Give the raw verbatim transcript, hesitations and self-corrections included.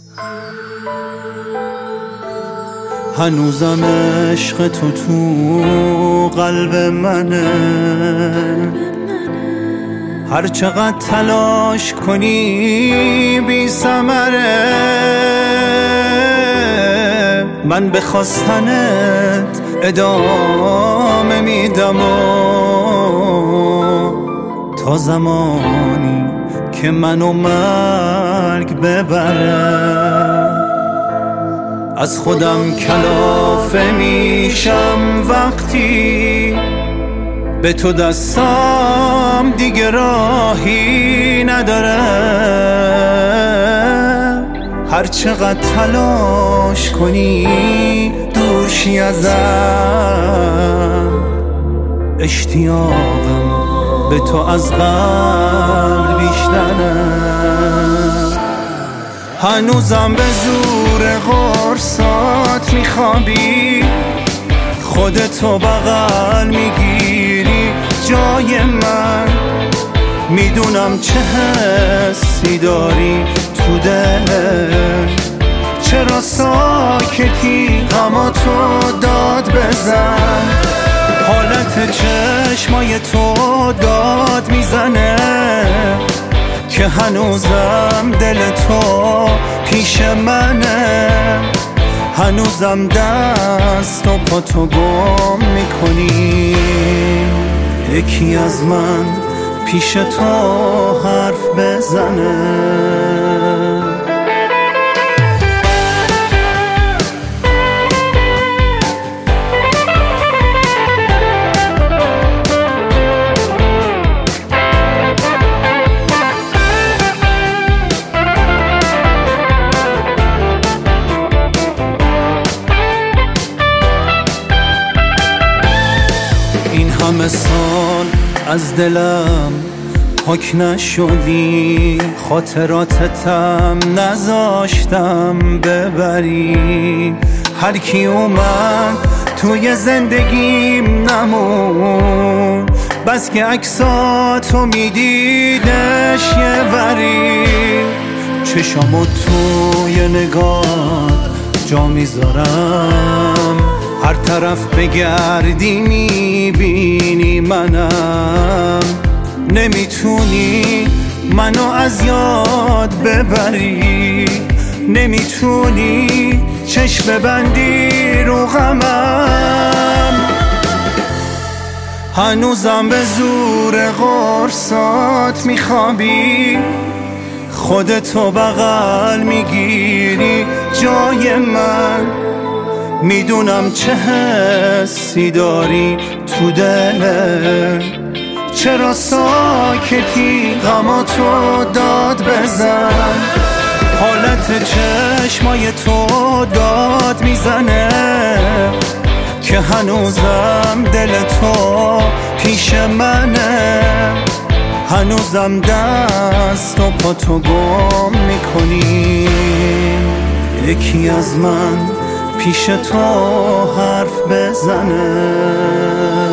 هنوزم عشق تو تو قلب منه، هر چقدر تلاش کنی بی ثمره. من به خواستنت ادامه میدم و تا زمانی که منو مرگ ببره. از خودم کلافه میشم وقتی به تو دستم دیگه راهی نداره. هر چقدر تلاش کنی دور شی ازم، اشتیاقم به تو از قبل بیشتره. هنوزم به زور قرصات میخوابی، خودتو بغل میگیری جای من. میدونم چه حسی داری تو دلت، چرا ساکتی غماتو داد بزن. حالت چشمای تو داد میزنه که هنوزم دل تو پیش منه. هنوزم دست و پا تو گم میکنی، یکی از من پیش تو حرف بزنه. این همه سال از دلم پاک نشدی، خاطراتتم نذاشتم ببری. هر کی اومد توی زندگیم نمون، بس که عکساتو میدیدش یه وری. چشامو توی نگات جا میذارم، هر طرف بگردی میبینی منم. نمیتونی منو از یاد ببری، نمیتونی چشم ببندی رو غمم. هنوزم به زور قرصات میخوابی، خودتو بغل میگیری جای من. میدونم چه حسی داری تو دلت، چرا ساکتی غماتو داد بزن. حالت چشمای تو داد میزنه که هنوزم دل تو پیش منه. هنوزم دست و پا تو گم میکنی، یکی از من پیش تو حرف بزنه.